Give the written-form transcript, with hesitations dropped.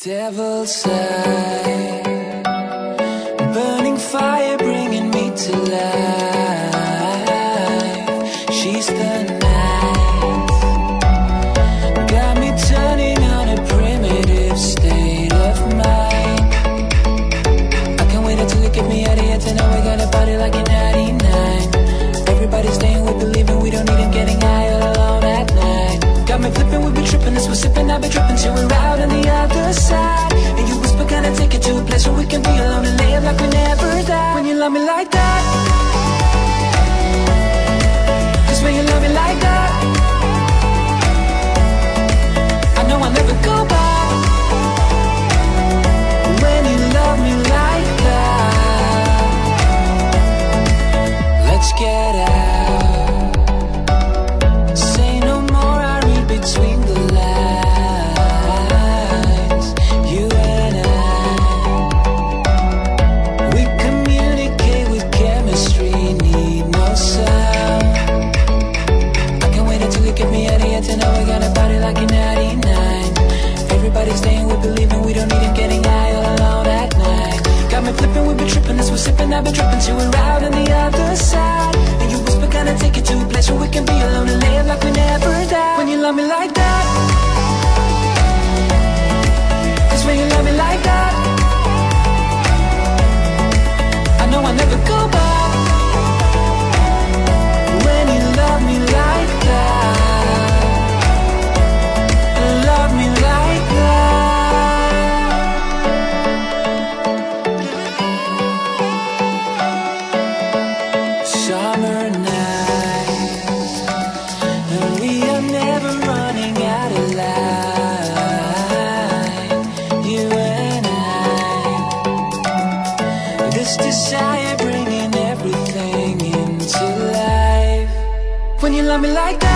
Devil's side, burning fire, bringing me to life. She's the night, got me turning on a primitive state of mind. I can't wait until you get me out of here. Tonight we're gonna party like in '99. Everybody's staying, we believing, we don't need him getting high all alone at night. Got me flipping, we be tripping, as we're sipping, I've been tripping till we're out on the other side. And you whisper, can I take it to a place where we can be alone and live like we never die? When you love me like that, 'cause when you love me like that, I know I'll never go back. When you love me like that, let's get out. Say no more, I read between the lines. You and we communicate with chemistry, need no sound. I can't wait until you get me out of here. Tonight we're gonna party like in '99. Everybody's staying, we believing, we don't need him getting high all alone at night. Got me flipping, we be tripping, as we're sipping, I've been tripping till we're out on the other side. And you whisper, can I take it to a place where we can be alone and live like we never die? When you love me like that, 'cause when you love me like that, I know I'll never go back. When you love me like that, love me like that. Summer night, and we are never running out of line. You and this desire bringing everything into life. When you love me like that,